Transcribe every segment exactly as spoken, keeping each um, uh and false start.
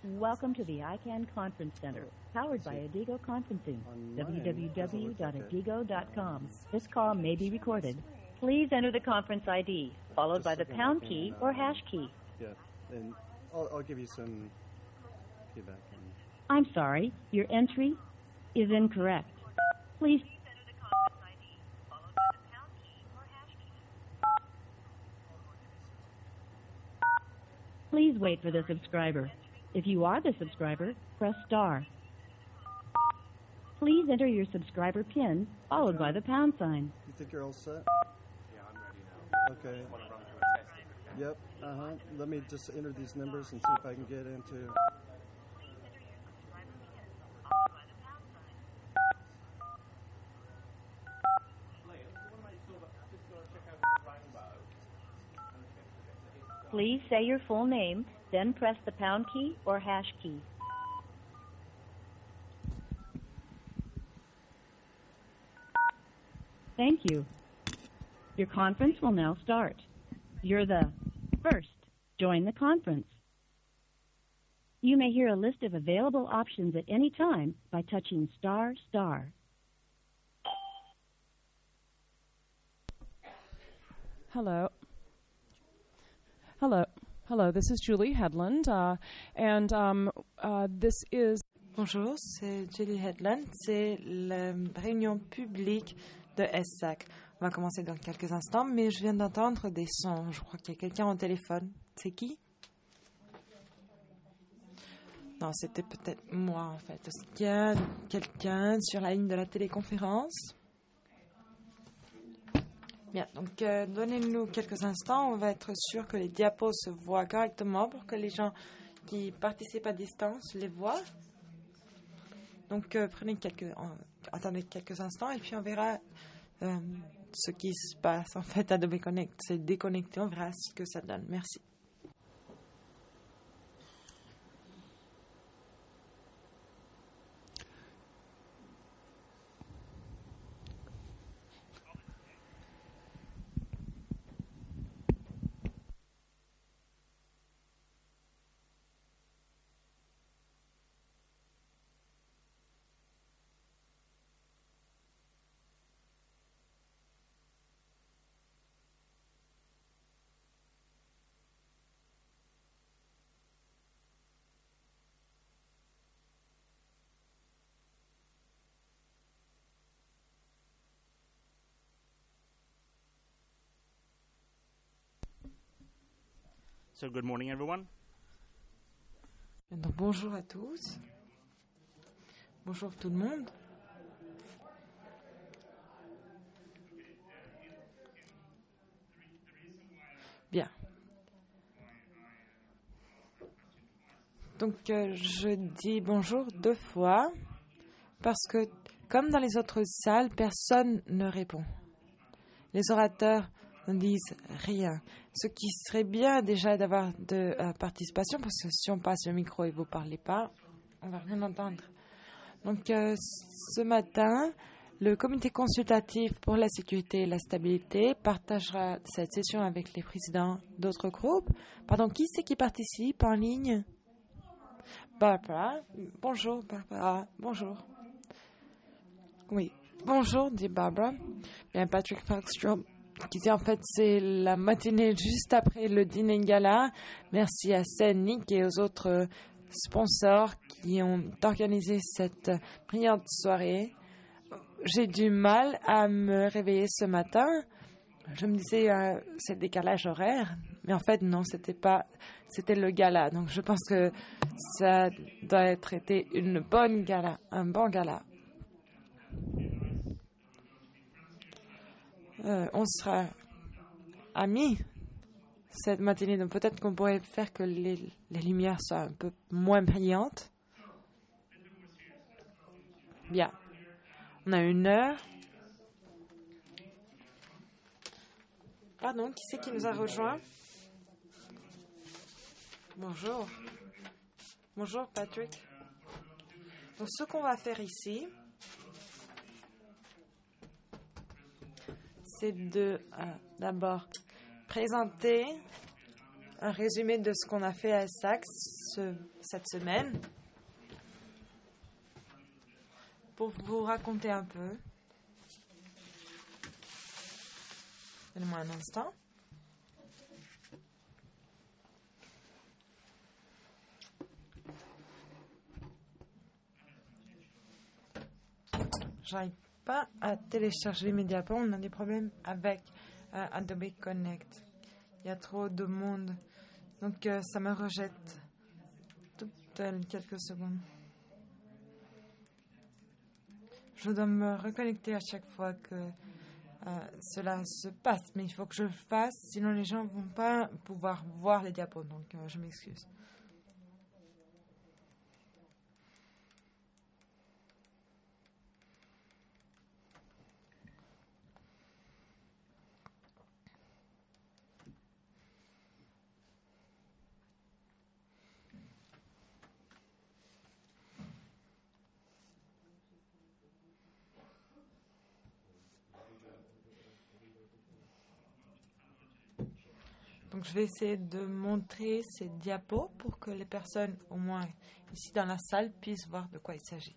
Welcome to the I CANN Conference Center, powered by Adigo Conferencing, w w w dot adigo dot com. This call may be recorded. Please enter the conference I D, followed by the pound key or hash key. Yeah, and I'll, I'll give you some feedback. I'm sorry, your entry is incorrect. Please enter the conference I D, followed by the pound key or hash key. Please wait for the subscriber. If you are the subscriber, press star. Please enter your subscriber PIN, followed by the pound sign. You think you're all set? Yeah, I'm ready now. Okay. I just want to run through a test. Yep. Uh-huh. Let me just enter these numbers and see if I can get into... Please say your full name, then press the pound key or hash key. Thank you. Your conference will now start. You're the first. Join the conference. You may hear a list of available options at any time by touching star star. Hello. Hello. Hello, this is Julie Headland, uh, and um, uh, this is... Bonjour, c'est Julie Headland, c'est la réunion publique de S A C. On va commencer dans quelques instants, mais je viens d'entendre des sons. Je crois qu'il y a quelqu'un au téléphone. C'est qui? Non, c'était peut-être moi, en fait. Est-ce qu'il y a quelqu'un sur la ligne de la téléconférence? Bien, donc euh, donnez-nous quelques instants. On va être sûr que les diapos se voient correctement pour que les gens qui participent à distance les voient. Donc euh, prenez quelques, euh, attendez quelques instants et puis on verra euh, ce qui se passe. En fait, Adobe Connect, c'est déconnecté. On verra ce que ça donne. Merci. So good morning, everyone. Donc, bonjour à tous. Bonjour tout le monde. Bien. Donc, euh, je dis bonjour deux fois parce que, comme dans les autres salles, personne ne répond. Les orateurs ne disent rien. Ce qui serait bien déjà d'avoir de euh, participation, parce que si on passe le micro et vous ne parlez pas, on ne va rien entendre. Donc, euh, ce matin, le comité consultatif pour la sécurité et la stabilité partagera cette session avec les présidents d'autres groupes. Pardon, qui c'est qui participe en ligne? Barbara. Bonjour, Barbara. Bonjour. Oui. Bonjour, dit Barbara. Bien, Patrick Falkstrom, qui dit en fait c'est la matinée juste après le dîner gala. Merci à Nick et aux autres sponsors qui ont organisé cette brillante soirée. J'ai du mal à me réveiller ce matin. Je me disais euh, c'est le décalage horaire, mais en fait non, c'était pas, c'était le gala. Donc je pense que ça doit être été une bonne gala, un bon gala. Euh, on sera amis cette matinée, donc peut-être qu'on pourrait faire que les, les lumières soient un peu moins brillantes. Bien. On a une heure. Pardon, qui c'est qui nous a rejoint? Bonjour. Bonjour, Patrick. Donc, ce qu'on va faire ici, c'est de euh, d'abord présenter un résumé de ce qu'on a fait à E S A C ce, cette semaine pour vous raconter un peu. Donnez-moi un instant. J'arrive pas à télécharger mes diapos. On a des problèmes avec euh, Adobe Connect. Il y a trop de monde. Donc, euh, ça me rejette toutes euh, quelques secondes. Je dois me reconnecter à chaque fois que euh, cela se passe. Mais il faut que je le fasse, sinon les gens ne vont pas pouvoir voir les diapos. Donc, euh, je m'excuse. Donc, je vais essayer de montrer ces diapos pour que les personnes, au moins ici dans la salle, puissent voir de quoi il s'agit.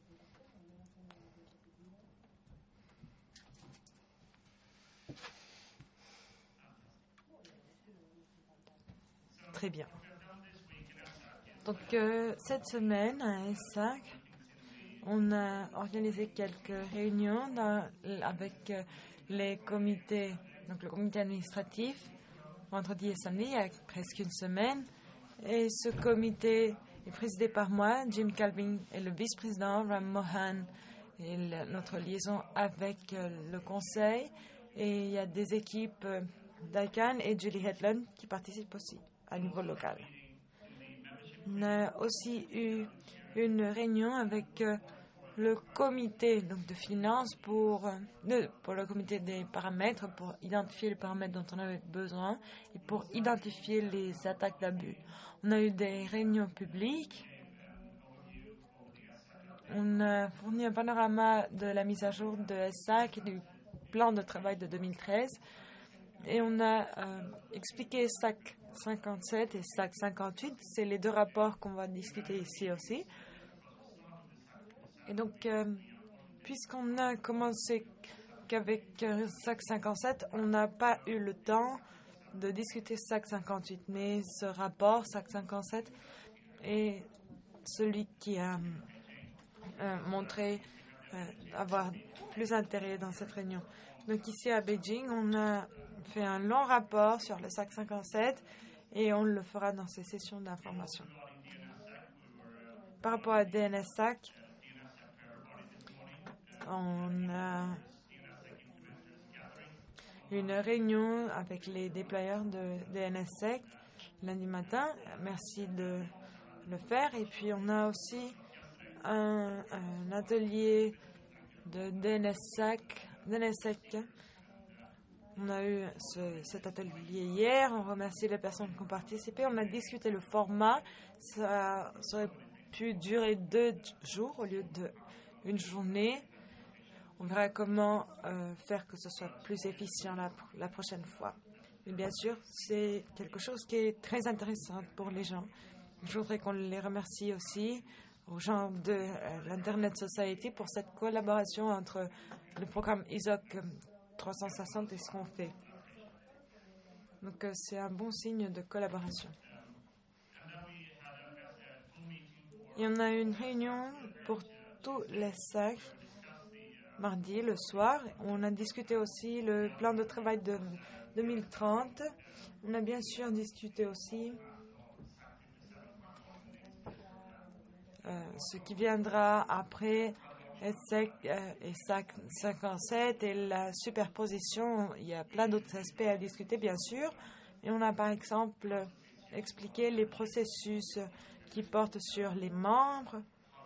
Très bien. Donc, euh, cette semaine, à E S A C, on a organisé quelques réunions dans, avec euh, les comités, donc le comité administratif, vendredi et samedi, il y a presque une semaine. Et ce comité est présidé par moi, Jim Calvin, et le vice-président, Ram Mohan, et le, notre liaison avec euh, le conseil. Et il y a des équipes euh, d'I C A N et Julie Hedlund qui participent aussi à niveau local. On a aussi eu une réunion avec euh, le comité donc, de finances pour, euh, de, pour le comité des paramètres, pour identifier les paramètres dont on avait besoin et pour identifier les attaques d'abus. On a eu des réunions publiques. On a fourni un panorama de la mise à jour de E S A C et du plan de travail de deux mille treize. Et on a euh, expliqué E S A C cinquante-sept et E S A C cinquante-huit. C'est les deux rapports qu'on va discuter ici aussi. Et donc, euh, puisqu'on a commencé qu'avec euh, S A C cinquante-sept, on n'a pas eu le temps de discuter S A C cinquante-huit. Mais ce rapport, S A C cinquante-sept, est celui qui a euh, montré euh, avoir plus d'intérêt dans cette réunion. Donc ici à Beijing, on a fait un long rapport sur le S A C cinquante-sept et on le fera dans ces sessions d'information. Par rapport à D N S S A C, on a une réunion avec les déployeurs de D N S S A C lundi matin. Merci de le faire. Et puis on a aussi un, un atelier de D N S S A C. D N S S A C. On a eu ce, cet atelier hier. On remercie les personnes qui ont participé. On a discuté le format. Ça, ça aurait pu durer deux jours au lieu d'une journée. On verra comment euh, faire que ce soit plus efficient la, la prochaine fois. Mais bien sûr, c'est quelque chose qui est très intéressant pour les gens. Je voudrais qu'on les remercie aussi aux gens de euh, l'Internet Society pour cette collaboration entre le programme I S O C trois cent soixante et ce qu'on fait. Donc, euh, c'est un bon signe de collaboration. Et on a eu une réunion pour tous les S A C mardi, le soir. On a discuté aussi le plan de travail de deux mille trente. On a bien sûr discuté aussi euh, ce qui viendra après E S A C, euh, E S A C cinquante-sept et la superposition. Il y a plein d'autres aspects à discuter, bien sûr. Et on a par exemple expliqué les processus qui portent sur les membres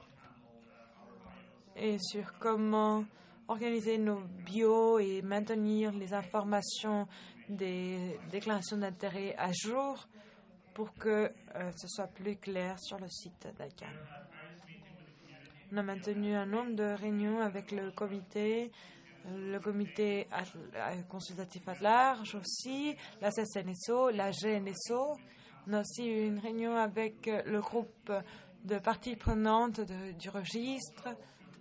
et sur comment organiser nos bios et maintenir les informations des déclarations d'intérêt à jour pour que euh, ce soit plus clair sur le site d'I C A N. On a maintenu un nombre de réunions avec le comité le comité consultatif à large aussi, la C S N S O, la G N S O. On a aussi eu une réunion avec le groupe de parties prenantes de, du registre.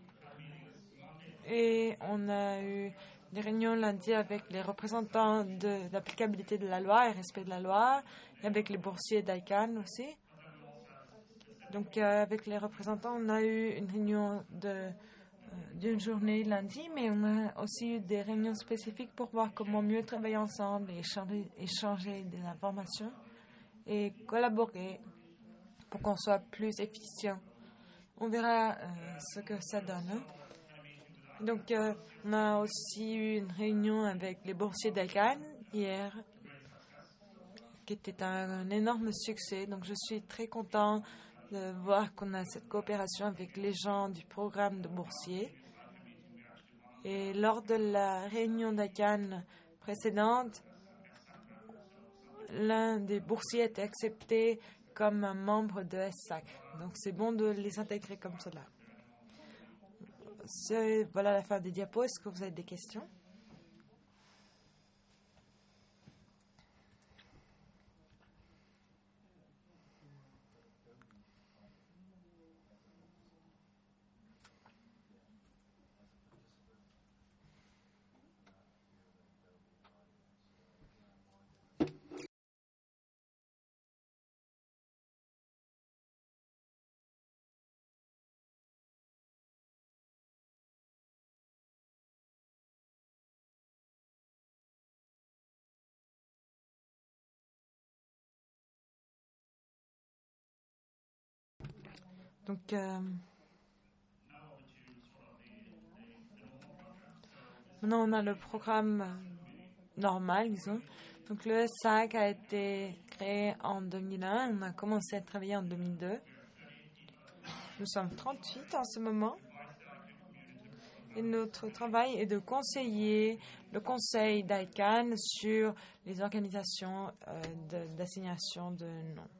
Et on a eu des réunions lundi avec les représentants de l'applicabilité de la loi et respect de la loi, et avec les boursiers d'I C A N aussi. Donc, euh, avec les représentants, on a eu une réunion de, euh, d'une journée lundi, mais on a aussi eu des réunions spécifiques pour voir comment mieux travailler ensemble et échanger, échanger des informations et collaborer pour qu'on soit plus efficient. On verra euh, ce que ça donne. Hein. Donc, euh, on a aussi eu une réunion avec les boursiers d'I C A N hier, qui était un, un énorme succès. Donc, je suis très content de voir qu'on a cette coopération avec les gens du programme de boursiers. Et lors de la réunion d'I C A N précédente, l'un des boursiers était accepté comme un membre de S A C. Donc, c'est bon de les intégrer comme cela. C'est, voilà la fin des diapos. Est-ce que vous avez des questions? Donc, euh, maintenant, on a le programme normal, disons. Donc, le S A C a été créé en deux mille un. On a commencé à travailler en deux mille deux. Nous sommes trente-huit en ce moment. Et notre travail est de conseiller le conseil d'I C A N sur les organisations euh, de, d'assignation de noms.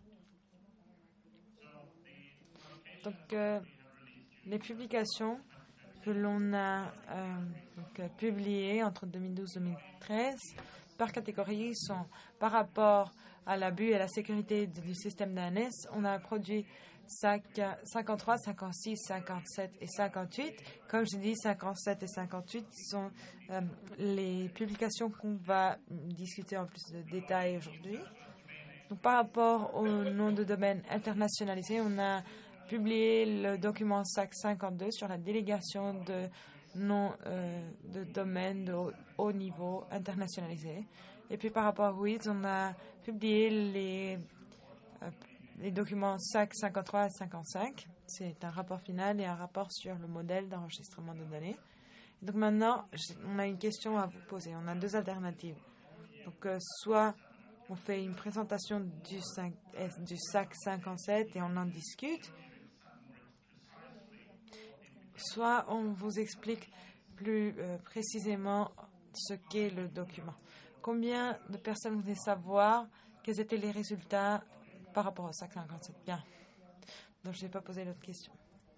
Donc, euh, les publications que l'on a euh, donc, euh, publiées entre deux mille douze et deux mille treize par catégorie sont par rapport à l'abus et à la sécurité du système d'A N S. On a produit cinquante-trois, cinquante-six, cinquante-sept et cinquante-huit. Comme je dis, cinquante-sept et cinquante-huit sont euh, les publications qu'on va discuter en plus de détails aujourd'hui. Donc, par rapport au nom de domaine internationalisé, on a publié le document S A C cinquante-deux sur la délégation de noms euh, de domaine de haut, haut niveau internationalisé. Et puis, par rapport à W I S, on a publié les euh, les documents S A C cinquante-trois et cinquante-cinq. C'est un rapport final et un rapport sur le modèle d'enregistrement de données. Donc maintenant, on a une question à vous poser. On a deux alternatives. Donc euh, soit on fait une présentation du, cinq, du S A C cinquante-sept et on en discute, soit on vous explique plus euh, précisément ce qu'est le document. Combien de personnes voulaient savoir quels étaient les résultats par rapport au S A C cinquante-sept? Bien. Donc, je ne vais pas poser l'autre question.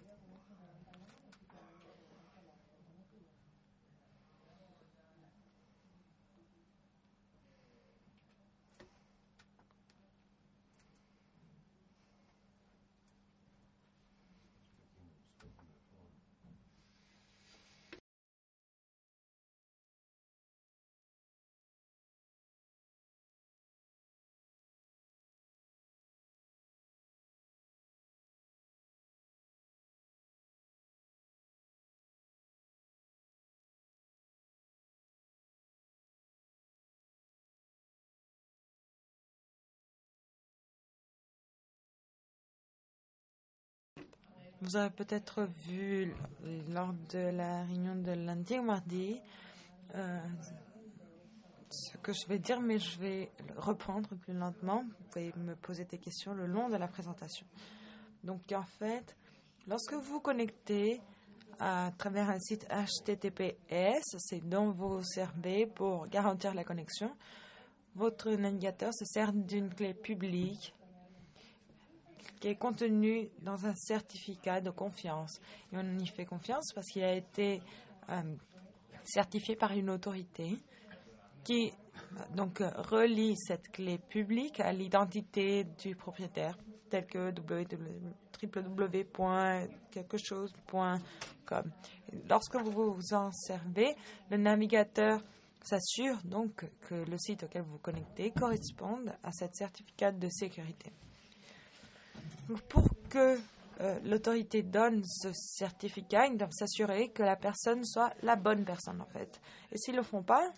Vous avez peut-être vu lors de la réunion de lundi ou mardi euh, ce que je vais dire, mais je vais le reprendre plus lentement. Vous pouvez me poser des questions le long de la présentation. Donc, en fait, lorsque vous vous connectez à travers un site H T T P S, c'est dont vous servez pour garantir la connexion, votre navigateur se sert d'une clé publique qui est contenu dans un certificat de confiance. Et on y fait confiance parce qu'il a été euh, certifié par une autorité qui donc relie cette clé publique à l'identité du propriétaire, telle que w w w point quelque chose point com. Lorsque vous vous en servez, le navigateur s'assure donc que le site auquel vous vous connectez corresponde à ce certificat de sécurité. Donc, pour que euh, l'autorité donne ce certificat, ils doivent s'assurer que la personne soit la bonne personne en fait. Et s'ils ne le font pas,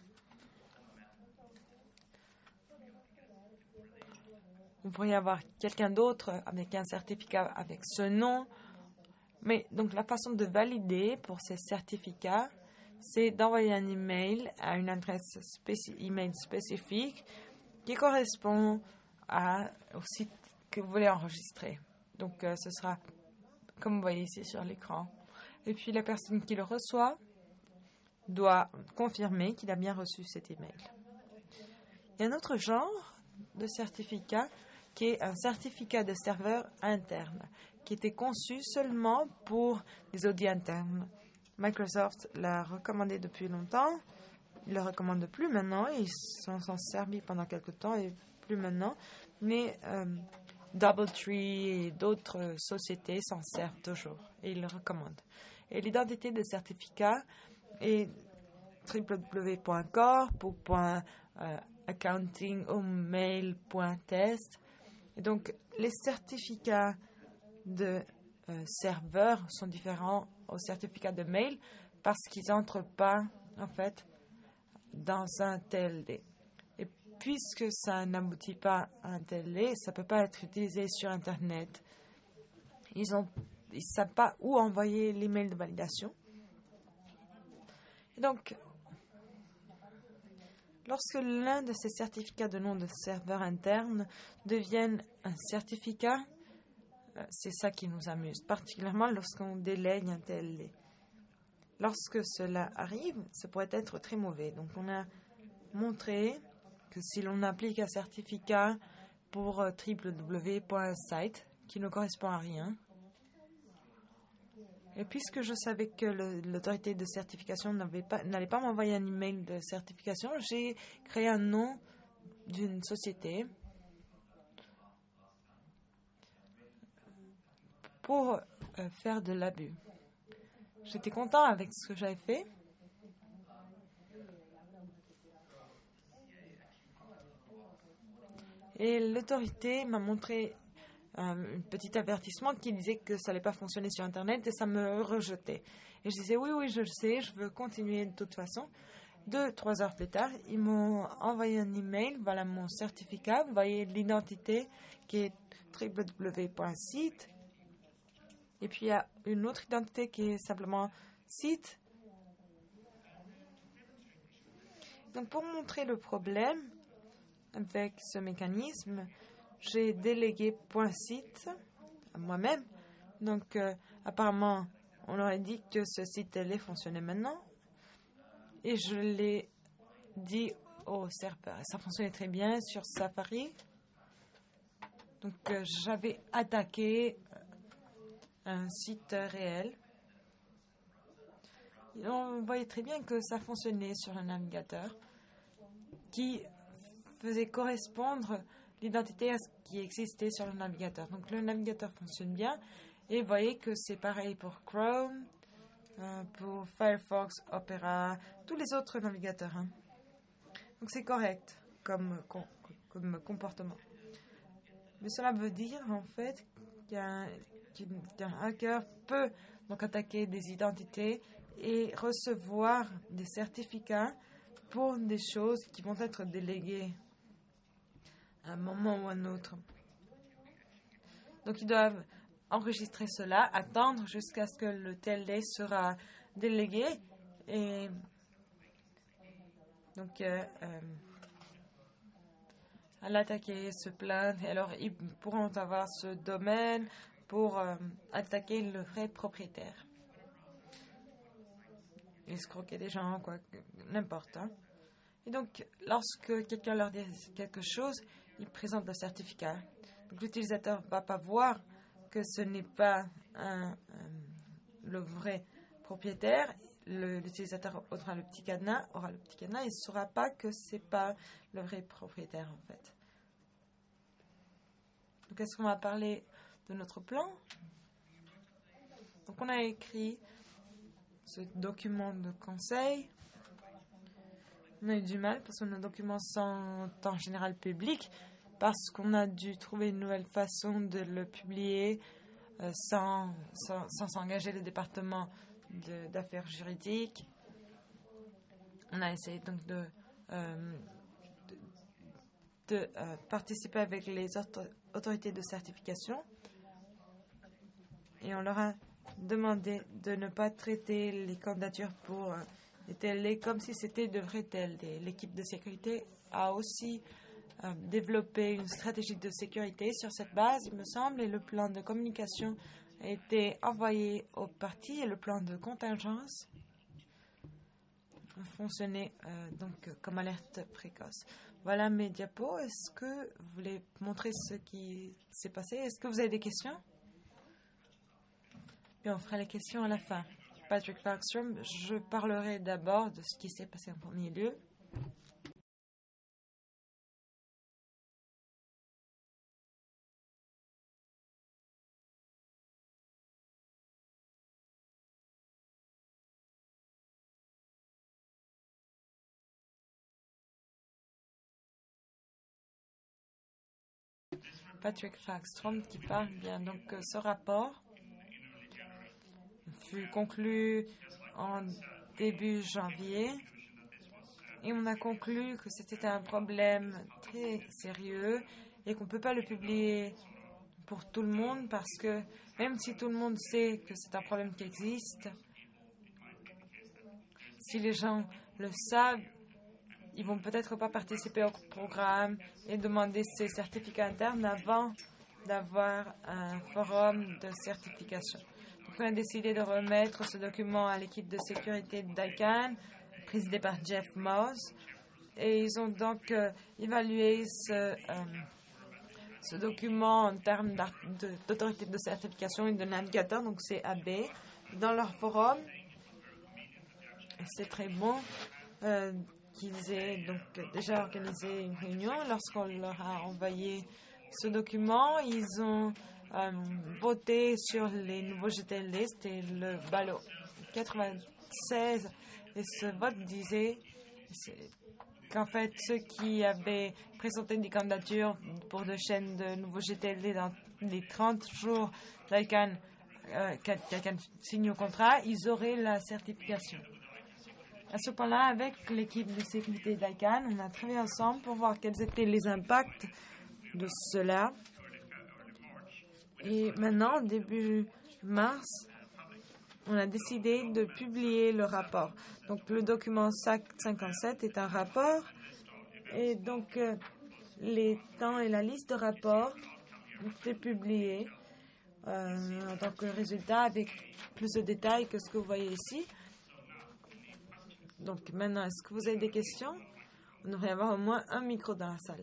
vous pourriez avoir quelqu'un d'autre avec un certificat avec ce nom. Mais donc la façon de valider pour ces certificats, c'est d'envoyer un email à une adresse spéci- email spécifique qui correspond à, au site que vous voulez enregistrer. Donc euh, ce sera comme vous voyez ici sur l'écran. Et puis la personne qui le reçoit doit confirmer qu'il a bien reçu cet email. Il y a un autre genre de certificat qui est un certificat de serveur interne, qui était conçu seulement pour les audits internes. Microsoft l'a recommandé depuis longtemps, il ne le recommande plus maintenant, ils s'en sont servis pendant quelques temps et plus maintenant, mais euh, DoubleTree et d'autres sociétés s'en servent toujours et ils le recommandent. Et l'identité de certificat est w w w point corp ou .accounting ou mail.test. Et donc, les certificats de euh, serveurs sont différents aux certificats de mail parce qu'ils n'entrent pas, en fait, dans un T L D. Et puisque ça n'aboutit pas à un T L D, ça ne peut pas être utilisé sur Internet. Ils ont, ils ne savent pas où envoyer l'email de validation. Et donc, lorsque l'un de ces certificats de nom de serveur interne devienne un certificat, c'est ça qui nous amuse, particulièrement lorsqu'on délègue un T L D. Lorsque cela arrive, ça pourrait être très mauvais. Donc, on a montré que si l'on applique un certificat pour w w w point site qui ne correspond à rien, et puisque je savais que le, l'autorité de certification n'avait pas, n'allait pas m'envoyer un email de certification, j'ai créé un nom d'une société pour euh, faire de l'abus. J'étais content avec ce que j'avais fait. Et l'autorité m'a montré un petit avertissement qui disait que ça n'allait pas fonctionner sur Internet et ça me rejetait. Et je disais oui, oui, je le sais, je veux continuer de toute façon. Deux, trois heures plus tard, ils m'ont envoyé un email, voilà mon certificat, vous voyez l'identité qui est w w w point site. Et puis il y a une autre identité qui est simplement site. Donc pour montrer le problème avec ce mécanisme, j'ai délégué .site à moi-même. Donc, euh, apparemment, on aurait dit que ce site allait fonctionner maintenant. Et je l'ai dit au serveur. Ça fonctionnait très bien sur Safari. Donc, euh, j'avais attaqué un site réel. Et on voyait très bien que ça fonctionnait sur un navigateur qui faisait correspondre l'identité à ce qui existait sur le navigateur. Donc le navigateur fonctionne bien et vous voyez que c'est pareil pour Chrome, euh, pour Firefox, Opera, tous les autres navigateurs. Hein. Donc c'est correct comme, com- comme comportement. Mais cela veut dire en fait qu'un, qu'un hacker peut donc attaquer des identités et recevoir des certificats pour des choses qui vont être déléguées à un moment ou à un autre. Donc, ils doivent enregistrer cela, attendre jusqu'à ce que le T L D sera délégué et donc euh, euh, à l'attaquer, se plaindre. Et alors, ils pourront avoir ce domaine pour euh, attaquer le vrai propriétaire. Escroquer des gens, quoi, n'importe. Hein. Et donc, lorsque quelqu'un leur dit quelque chose, ils présentent le certificat. Donc, l'utilisateur ne va pas voir que ce n'est pas un, un, le vrai propriétaire. l'utilisateur aura le petit cadenas, aura le petit cadenas, il ne saura pas que ce n'est pas le vrai propriétaire en fait. Donc est-ce qu'on va parler de notre plan? Donc on a écrit ce document de conseil. On a eu du mal parce qu'on a un document sans en général public, parce qu'on a dû trouver une nouvelle façon de le publier euh, sans, sans, sans s'engager le département de, d'affaires juridiques. On a essayé donc de, euh, de, de euh, participer avec les autres autorités de certification et on leur a demandé de ne pas traiter les candidatures pour euh, les télés comme si c'était de vraies télés. L'équipe de sécurité a aussi euh, développé une stratégie de sécurité sur cette base, il me semble, et le plan de communication a été envoyé aux partis et le plan de contingence a fonctionné euh, donc comme alerte précoce. Voilà mes diapos. Est-ce que vous voulez montrer ce qui s'est passé? Est-ce que vous avez des questions? Bien, on fera les questions à la fin. Patrick Falkstrom, je parlerai d'abord de ce qui s'est passé en premier lieu. Patrick Falkstrom qui parle bien. Donc, ce rapport fut conclu en début janvier et on a conclu que c'était un problème très sérieux et qu'on ne peut pas le publier pour tout le monde parce que même si tout le monde sait que c'est un problème qui existe, si les gens le savent, ils vont peut-être pas participer au programme et demander ces certificats internes avant d'avoir un forum de certification. Donc, on a décidé de remettre ce document à l'équipe de sécurité de d'I C A N, présidée par Jeff Moss, et ils ont donc euh, évalué ce, euh, ce document en termes de, d'autorité de certification et de navigateur, donc c'est A B, dans leur forum. Et c'est très bon. Euh, qu'ils aient donc déjà organisé une réunion. Lorsqu'on leur a envoyé ce document, ils ont euh, voté sur les nouveaux G T L D, c'était le ballot quatre-vingt-seize, et ce vote disait qu'en fait, ceux qui avaient présenté des candidatures pour de chaînes de nouveaux G T L D dans les trente jours d'I C A N, euh, quelqu'un signe au contrat, ils auraient la certification. À ce point-là, avec l'équipe de sécurité d'I C A N, on a travaillé ensemble pour voir quels étaient les impacts de cela. Et maintenant, début mars, on a décidé de publier le rapport. Donc, le document S A C cinquante-sept est un rapport. Et donc, euh, les temps et la liste de rapports ont été publiés euh, en tant que résultat avec plus de détails que ce que vous voyez ici. Donc maintenant, est-ce que vous avez des questions? On devrait avoir au moins un micro dans la salle.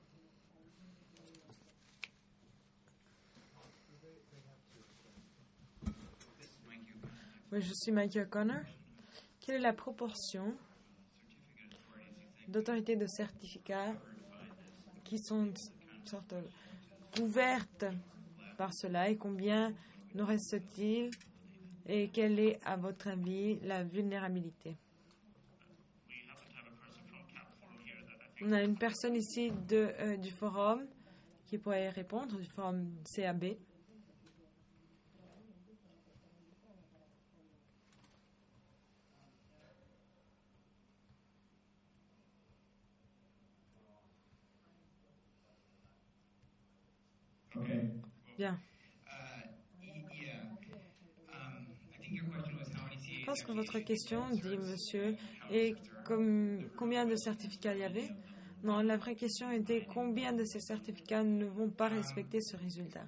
Oui, je suis Mike O'Connor. Quelle est la proportion d'autorités de certificats qui sont sorte, ouvertes par cela et combien nous reste-t-il et quelle est, à votre avis, la vulnérabilité? On a une personne ici de, euh, du forum qui pourrait répondre, du forum C A B. Okay. Bien. Je pense que votre question, dit monsieur, est comme, combien de certificats il y avait? Non, la vraie question était combien de ces certificats ne vont pas respecter ce résultat?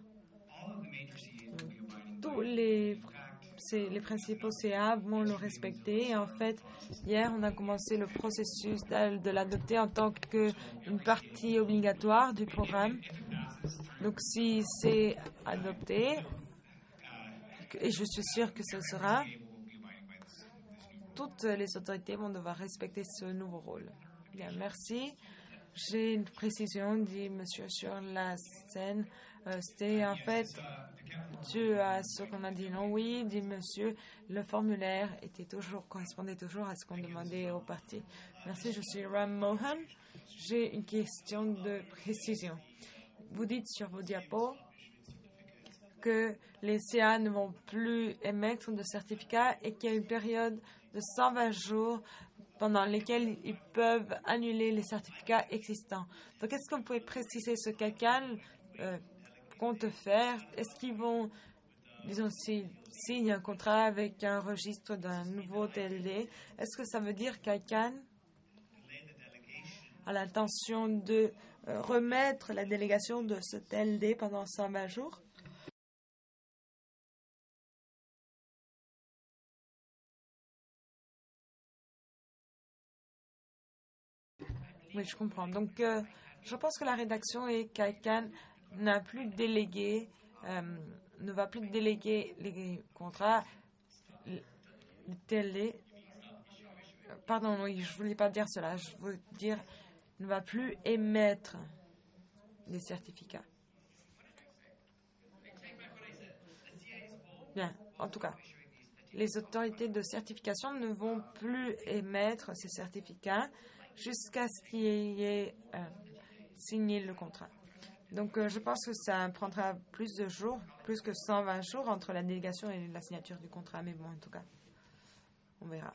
Tous les, les principaux C A vont le respecter. Et en fait, hier, on a commencé le processus de l'adopter en tant qu'une partie obligatoire du programme. Donc, si c'est adopté, et je suis sûre que ce sera, toutes les autorités vont devoir respecter ce nouveau rôle. Bien, merci. J'ai une précision, dit monsieur sur la scène. Euh, C'était en fait dû à ce qu'on a dit. Non, oui, dit monsieur, le formulaire était toujours, correspondait toujours à ce qu'on demandait au parti. Merci, je suis Ram Mohan. J'ai une question de précision. Vous dites sur vos diapos que les C A ne vont plus émettre de certificats et qu'il y a une période de cent vingt jours pendant lesquels ils peuvent annuler les certificats existants. Donc, est-ce que vous pouvez préciser ce qu'Acan euh, compte faire? Est-ce qu'ils vont, disons, s'ils signent un contrat avec un registre d'un nouveau T L D, est-ce que ça veut dire qu'Acan a l'intention de euh, remettre la délégation de ce T L D pendant cent vingt jours? Oui, je comprends. Donc, euh, je pense que la rédaction est qu'Acan n'a plus de délégué, euh, ne va plus déléguer les contrats, les T L D. Pardon, oui, je ne voulais pas dire cela. Je veux dire, ne va plus émettre des certificats. Bien, en tout cas, les autorités de certification ne vont plus émettre ces certificats jusqu'à ce qu'il y ait euh, signé le contrat. Donc, euh, je pense que ça prendra plus de jours, plus que cent vingt jours entre la délégation et la signature du contrat. Mais bon, en tout cas, on verra.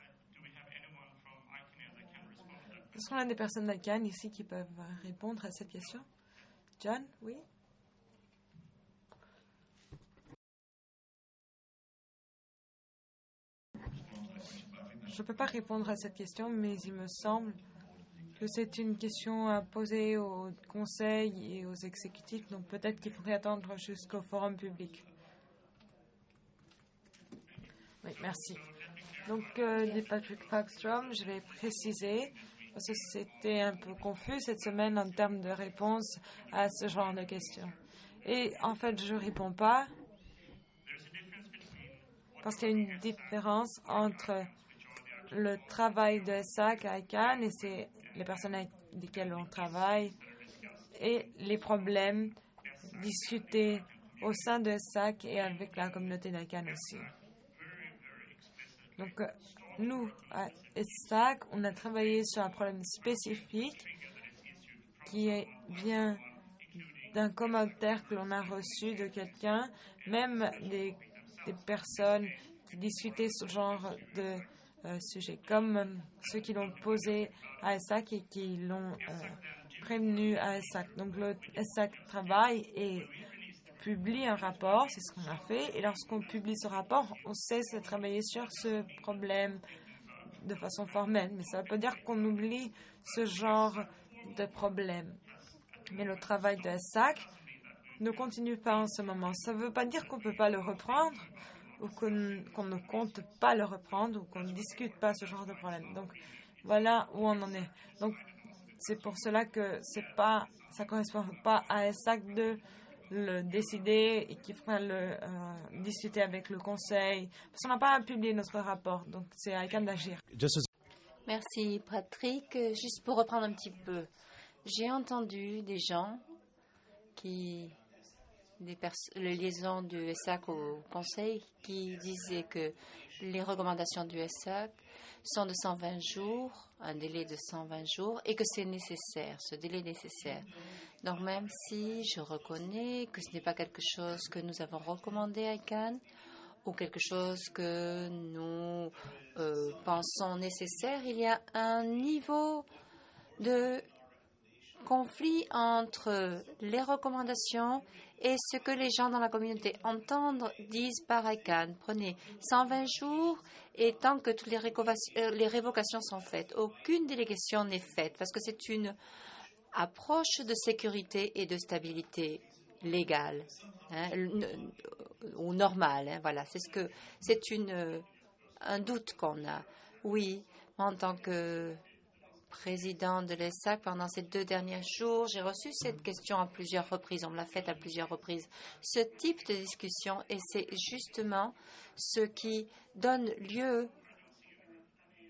Est-ce qu'on a des personnes d'Acan ici qui peuvent répondre à cette question? John, oui? Je ne peux pas répondre à cette question, mais il me semble que c'est une question à poser au conseil et aux exécutifs, donc peut-être qu'il faudrait attendre jusqu'au forum public. Oui, merci. Donc, euh, dit Patrick Fackstrom, je vais préciser, parce que c'était un peu confus cette semaine en termes de réponse à ce genre de questions. Et en fait, je ne réponds pas, parce qu'il y a une différence entre le travail de S A C à Acan, et c'est les personnes avec lesquelles on travaille, et les problèmes discutés au sein de S A C et avec la communauté d'Acan aussi. Donc, euh, nous, à S A C, on a travaillé sur un problème spécifique qui est bien d'un commentaire que l'on a reçu de quelqu'un, même des, des personnes qui discutaient ce genre de euh, sujet, comme euh, ceux qui l'ont posé à S A C et qui l'ont euh, prévenu à S A C. Donc, le S A C travaille et publie un rapport, c'est ce qu'on a fait, et lorsqu'on publie ce rapport, on cesse de travailler sur ce problème de façon formelle, mais ça ne veut pas dire qu'on oublie ce genre de problème. Mais le travail de S A C ne continue pas en ce moment. Ça ne veut pas dire qu'on ne peut pas le reprendre ou qu'on qu'on ne compte pas le reprendre ou qu'on ne discute pas ce genre de problème. Donc, voilà où on en est. Donc, c'est pour cela que c'est pas, ça ne correspond pas à S A C de le décider et qu'il faudra le euh, discuter avec le conseil. Parce qu'on n'a pas publié notre rapport, donc c'est à Acan d'agir. Merci Patrick. Juste pour reprendre un petit peu, j'ai entendu des gens qui, des les liaisons du S A C au conseil, qui disaient que les recommandations du S A C sont de cent vingt jours, un délai de cent vingt jours, et que c'est nécessaire, ce délai est nécessaire. Donc même si je reconnais que ce n'est pas quelque chose que nous avons recommandé à Acan ou quelque chose que nous euh, pensons nécessaire, il y a un niveau de conflit entre les recommandations et ce que les gens dans la communauté entendent, disent par Acan. Prenez cent vingt jours et tant que toutes les, euh, les révocations sont faites, aucune délégation n'est faite parce que c'est une approche de sécurité et de stabilité légale hein, ou normale. Hein, voilà, c'est ce que c'est une un doute qu'on a. Oui, en tant que président de l'E S A C, pendant ces deux derniers jours, j'ai reçu cette question à plusieurs reprises. On me l'a faite à plusieurs reprises. Ce type de discussion, et c'est justement ce qui donne lieu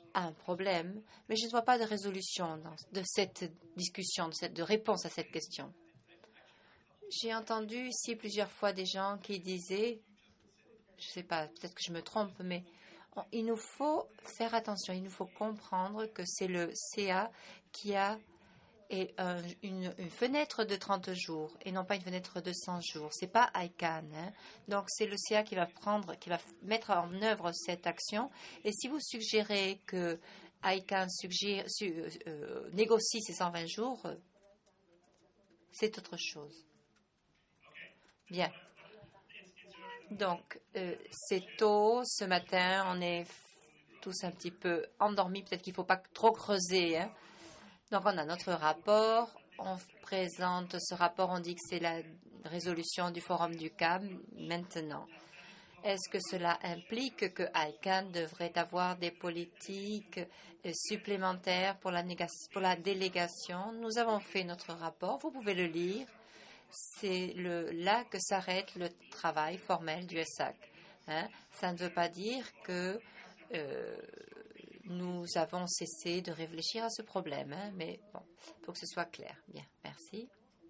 un problème, mais je ne vois pas de résolution dans, de cette discussion, de, cette, de réponse à cette question. J'ai entendu ici plusieurs fois des gens qui disaient, je ne sais pas, peut-être que je me trompe, mais on, il nous faut faire attention, il nous faut comprendre que c'est le C A qui a et, euh, une, une fenêtre de trente jours et non pas une fenêtre de cent jours. Ce n'est pas I C A N. Hein. Donc, c'est le C A qui va prendre, qui va mettre en œuvre cette action. Et si vous suggérez que I C A N suggère, su, euh, négocie ces cent vingt jours, c'est autre chose. Bien. Donc, euh, c'est tôt ce matin. On est tous un petit peu endormis. Peut-être qu'il ne faut pas trop creuser. Hein. Donc, on a notre rapport. On présente ce rapport. On dit que c'est la résolution du Forum du C A B maintenant. Est-ce que cela implique que I C A N devrait avoir des politiques supplémentaires pour la, pour la délégation? Nous avons fait notre rapport. Vous pouvez le lire. C'est le, là que s'arrête le travail formel du S A C. Hein? Ça ne veut pas dire que euh, nous avons cessé de réfléchir à ce problème, hein? Mais bon, il faut que ce soit clair. Bien, merci.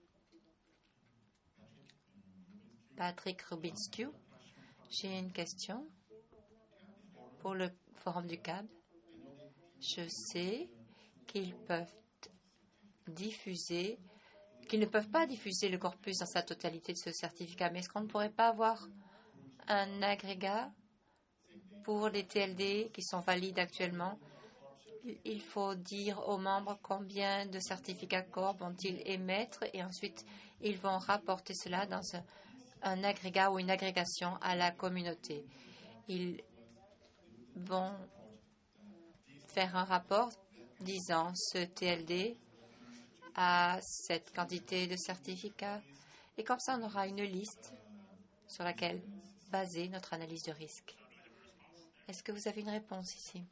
Patrick Rubinsky, j'ai une question pour le Forum du C A B. Je sais qu'ils peuvent diffuser qu'ils ne peuvent pas diffuser le corpus dans sa totalité de ce certificat. Mais est-ce qu'on ne pourrait pas avoir un agrégat pour les T L D qui sont valides actuellement? Il faut dire aux membres combien de certificats corps vont-ils émettre et ensuite ils vont rapporter cela dans un, un agrégat ou une agrégation à la communauté. Ils vont faire un rapport disant ce T L D à cette quantité de certificats. Et comme ça, on aura une liste sur laquelle baser notre analyse de risque. Est-ce que vous avez une réponse ici?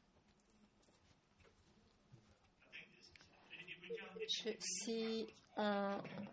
Je, si on,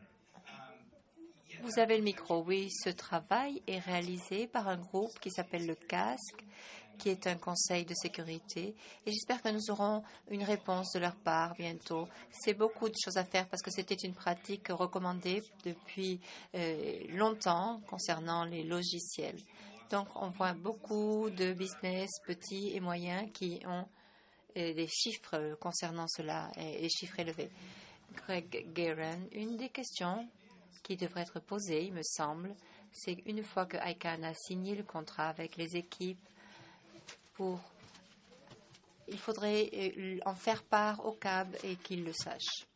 vous avez le micro, oui, ce travail est réalisé par un groupe qui s'appelle le CASC, qui est un conseil de sécurité. Et j'espère que nous aurons une réponse de leur part bientôt. C'est beaucoup de choses à faire parce que c'était une pratique recommandée depuis euh, longtemps concernant les logiciels. Donc, on voit beaucoup de business petits et moyens qui ont euh, des chiffres concernant cela, et les chiffres élevés. Greg Guerin, une des questions qui devrait être posée, il me semble, c'est une fois que I C A N a signé le contrat avec les équipes, Pour, il faudrait en faire part au C A B et qu'il le sache.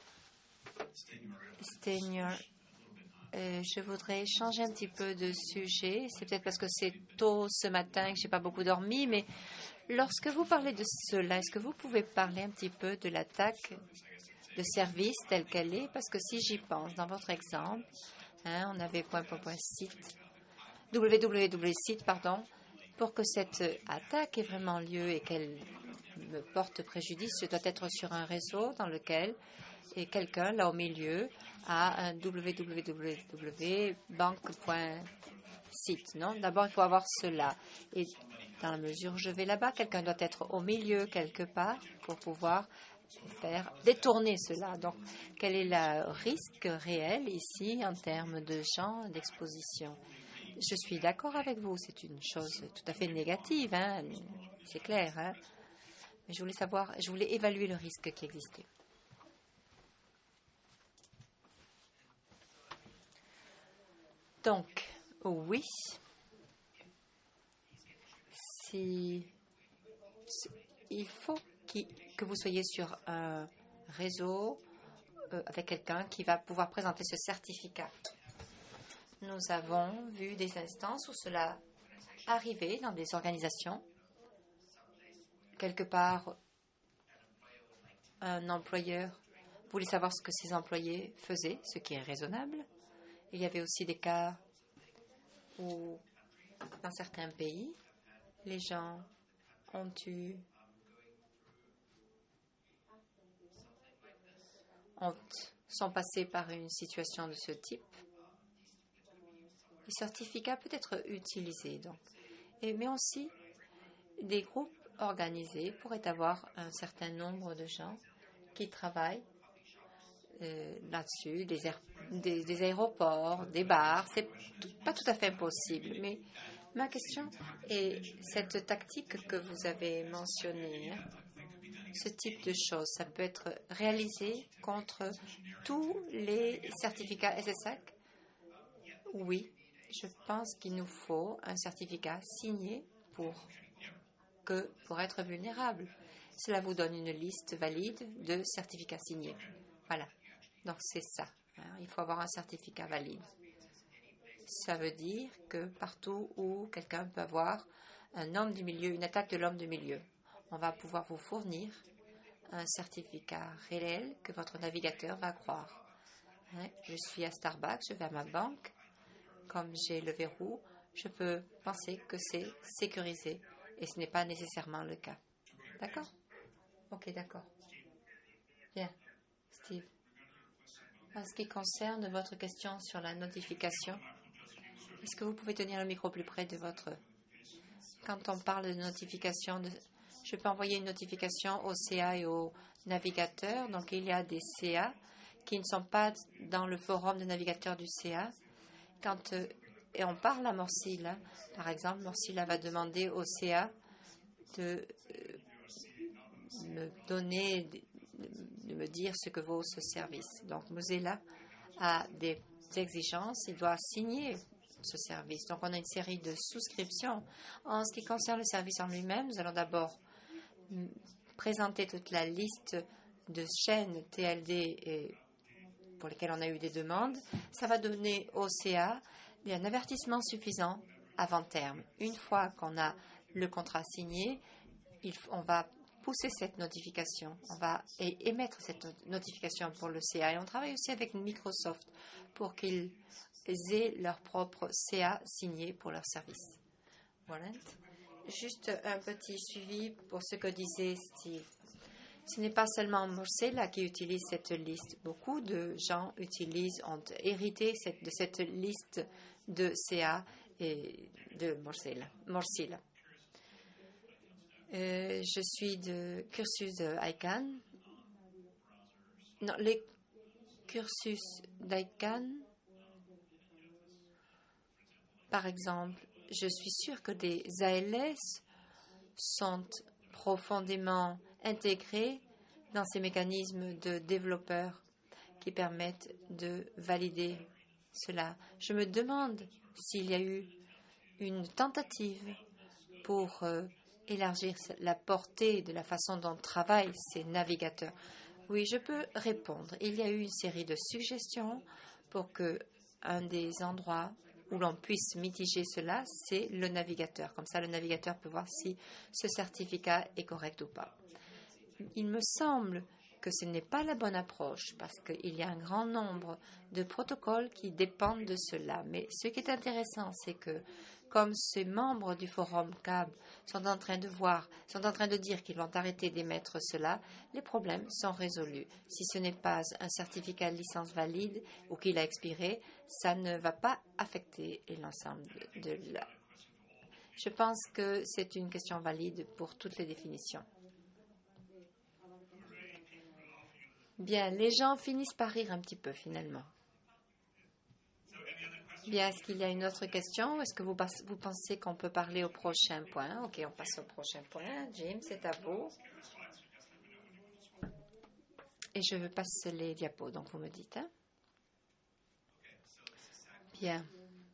Steigneur, euh, je voudrais changer un petit peu de sujet. C'est peut-être parce que c'est tôt ce matin et que je n'ai pas beaucoup dormi, mais lorsque vous parlez de cela, est-ce que vous pouvez parler un petit peu de l'attaque de service telle qu'elle est? Parce que si j'y pense, dans votre exemple, hein, on avait point, point, point, site, www site, pardon, pour que cette attaque ait vraiment lieu et qu'elle me porte préjudice, je dois être sur un réseau dans lequel quelqu'un, là au milieu, a un www banque point site. Non, d'abord, il faut avoir cela. Et dans la mesure où je vais là-bas, quelqu'un doit être au milieu quelque part pour pouvoir faire détourner cela. Donc, quel est le risque réel ici en termes de champ d'exposition? Je suis d'accord avec vous, c'est une chose tout à fait négative, hein, c'est clair. Hein, mais je voulais savoir, je voulais évaluer le risque qui existait. Donc, oui, si, si il faut qui, que vous soyez sur un réseau euh, avec quelqu'un qui va pouvoir présenter ce certificat. Nous avons vu des instances où cela arrivait dans des organisations. Quelque part, un employeur voulait savoir ce que ses employés faisaient, ce qui est raisonnable. Il y avait aussi des cas où, dans certains pays, les gens ont eu ont, sont passés par une situation de ce type. Le certificat peut être utilisé, donc. Et, mais aussi, des groupes organisé pourrait avoir un certain nombre de gens qui travaillent euh, là-dessus, des, air- des, des aéroports, des bars. C'est pas tout à fait impossible, mais ma question est cette tactique que vous avez mentionnée, hein, ce type de choses, ça peut être réalisé contre tous les certificats S S A C? Oui, je pense qu'il nous faut un certificat signé pour, que, pour être vulnérable. Cela vous donne une liste valide de certificats signés. Voilà. Donc c'est ça. Hein. Il faut avoir un certificat valide. Ça veut dire que partout où quelqu'un peut avoir un homme du milieu, une attaque de l'homme du milieu, on va pouvoir vous fournir un certificat réel que votre navigateur va croire. Hein. Je suis à Starbucks, je vais à ma banque. Comme j'ai le verrou, je peux penser que c'est sécurisé et ce n'est pas nécessairement le cas. D'accord? Ok, d'accord. Bien. Steve. En ce qui concerne votre question sur la notification, est-ce que vous pouvez tenir le micro plus près de votre... Quand on parle de notification, de... je peux envoyer une notification au C A et au navigateur. Donc, il y a des C A qui ne sont pas dans le forum de navigateurs du C A. Quand euh, et on parle à Morsilla, par exemple, Morsilla va demander au C A de euh, me donner, de, de me dire ce que vaut ce service. Donc Mozilla a des exigences, il doit signer ce service. Donc on a une série de souscriptions. En ce qui concerne le service en lui-même, nous allons d'abord m- présenter toute la liste de chaînes T L D et pour lesquelles on a eu des demandes. Ça va donner au C A un avertissement suffisant avant terme. Une fois qu'on a le contrat signé, il, on va pousser cette notification, on va é- émettre cette notification pour le C A. Et on travaille aussi avec Microsoft pour qu'ils aient leur propre C A signé pour leur service. Voilà. Juste un petit suivi pour ce que disait Steve. Ce n'est pas seulement Mozilla qui utilise cette liste. Beaucoup de gens utilisent, ont hérité cette, de cette liste de C A et de Mozilla. Mozilla. Euh, je suis de cursus de I C A N. Non, les cursus d'I C A N, par exemple, je suis sûre que des A L S sont profondément intégrés dans ces mécanismes de développeurs qui permettent de valider cela. Je me demande s'il y a eu une tentative pour euh, élargir la portée de la façon dont travaillent ces navigateurs. Oui, je peux répondre. Il y a eu une série de suggestions pour que un des endroits où l'on puisse mitiger cela, c'est le navigateur. Comme ça, le navigateur peut voir si ce certificat est correct ou pas. Il me semble que ce n'est pas la bonne approche parce qu'il y a un grand nombre de protocoles qui dépendent de cela. Mais ce qui est intéressant, c'est que comme ces membres du forum C A B sont en train de voir, sont en train de dire qu'ils vont arrêter d'émettre cela, les problèmes sont résolus. Si ce n'est pas un certificat de licence valide ou qu'il a expiré, ça ne va pas affecter l'ensemble de la. Je pense que c'est une question valide pour toutes les définitions. Bien, les gens finissent par rire un petit peu finalement. Bien, est-ce qu'il y a une autre question? Est-ce que vous, vous pensez qu'on peut parler au prochain point? Ok, on passe au prochain point. Jim, c'est à vous. Et je passe les diapos, donc vous me dites. Hein? Bien.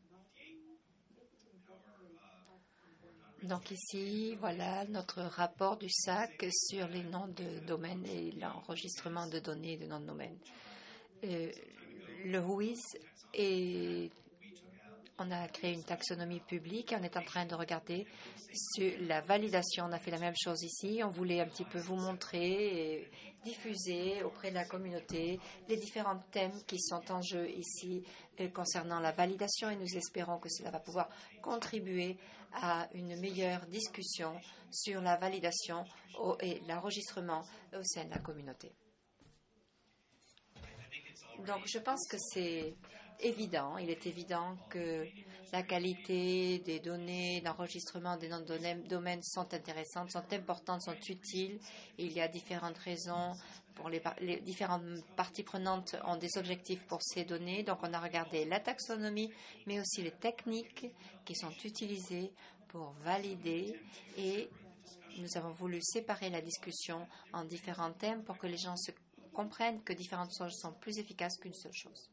Donc ici, voilà notre rapport du S A C sur les noms de domaine et l'enregistrement de données de noms de domaine. Euh, le W I S est... On a créé une taxonomie publique et on est en train de regarder sur la validation. On a fait la même chose ici. On voulait un petit peu vous montrer et diffuser auprès de la communauté les différents thèmes qui sont en jeu ici euh, concernant la validation et nous espérons que cela va pouvoir contribuer à une meilleure discussion sur la validation au, et l'enregistrement au sein de la communauté. Donc je pense que c'est évident. Il est évident que la qualité des données, l'enregistrement des noms de domaines sont intéressantes, sont importantes, sont utiles. Il y a différentes raisons. Pour les, les différentes parties prenantes ont des objectifs pour ces données. Donc, on a regardé la taxonomie, mais aussi les techniques qui sont utilisées pour valider, et nous avons voulu séparer la discussion en différents thèmes pour que les gens se comprennent que différentes choses sont plus efficaces qu'une seule chose.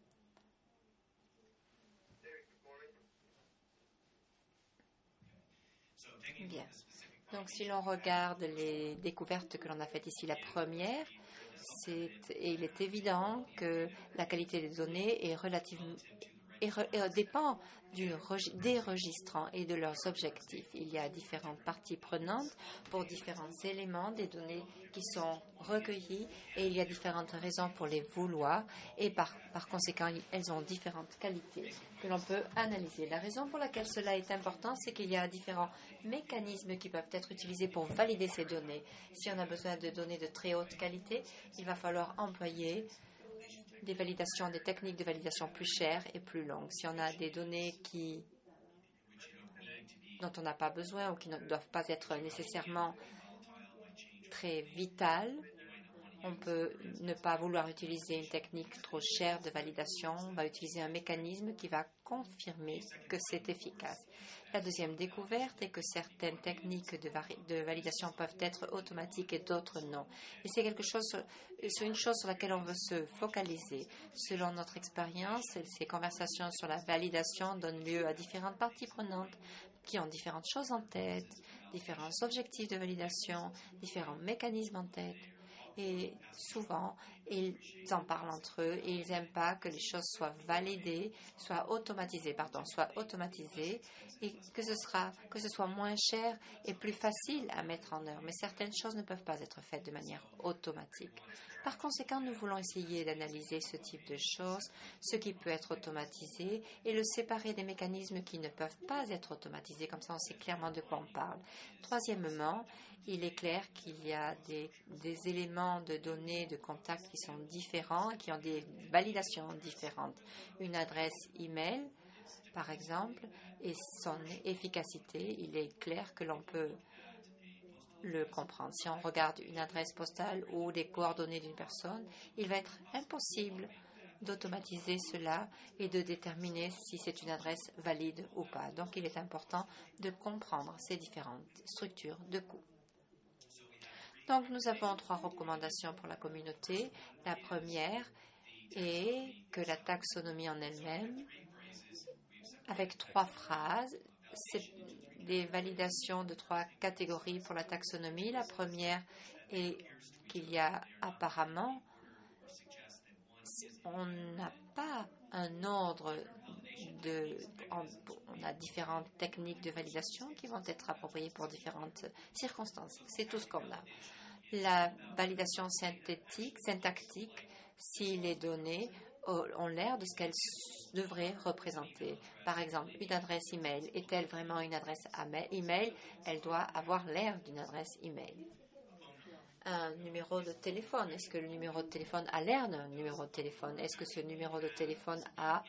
Bien. Donc, si l'on regarde les découvertes que l'on a faites ici, la première, c'est, et il est évident que la qualité des données est relativement et, re, et dépend du, des registrants et de leurs objectifs. Il y a différentes parties prenantes pour différents éléments des données qui sont recueillies, et il y a différentes raisons pour les vouloir, et par, par conséquent, elles ont différentes qualités que l'on peut analyser. La raison pour laquelle cela est important, c'est qu'il y a différents mécanismes qui peuvent être utilisés pour valider ces données. Si on a besoin de données de très haute qualité, il va falloir employer des validations, des techniques de validation plus chères et plus longues. Si on a des données qui, dont on n'a pas besoin ou qui ne doivent pas être nécessairement très vitales, on peut ne pas vouloir utiliser une technique trop chère de validation. On va utiliser un mécanisme qui va confirmer que c'est efficace. La deuxième découverte est que certaines techniques de, de validation peuvent être automatiques et d'autres non. Et c'est quelque chose, c'est une chose sur laquelle on veut se focaliser. Selon notre expérience, ces conversations sur la validation donnent lieu à différentes parties prenantes qui ont différentes choses en tête, différents objectifs de validation, différents mécanismes en tête. Et souvent, ils en parlent entre eux et ils n'aiment pas que les choses soient validées, soient automatisées, pardon, soient automatisées, et que ce sera, que ce soit moins cher et plus facile à mettre en œuvre. Mais certaines choses ne peuvent pas être faites de manière automatique. Par conséquent, nous voulons essayer d'analyser ce type de choses, ce qui peut être automatisé, et le séparer des mécanismes qui ne peuvent pas être automatisés. Comme ça, on sait clairement de quoi on parle. Troisièmement, il est clair qu'il y a des, des éléments de données de contact qui sont différents, qui ont des validations différentes. Une adresse email, par exemple, et son efficacité, il est clair que l'on peut le comprendre. Si on regarde une adresse postale ou des coordonnées d'une personne, il va être impossible d'automatiser cela et de déterminer si c'est une adresse valide ou pas. Donc, il est important de comprendre ces différentes structures de coûts. Donc, nous avons trois recommandations pour la communauté. La première est que la taxonomie en elle-même, avec trois phrases, c'est des validations de trois catégories pour la taxonomie. La première est qu'il y a apparemment, on n'a pas un ordre de, on, on a différentes techniques de validation qui vont être appropriées pour différentes circonstances. C'est tout ce qu'on a. La validation synthétique, syntactique, si les données ont l'air de ce qu'elles devraient représenter. Par exemple, une adresse email, est-elle vraiment une adresse email? Elle doit avoir l'air d'une adresse email. Un numéro de téléphone, est-ce que le numéro de téléphone a l'air d'un numéro de téléphone? Est-ce que ce numéro de téléphone a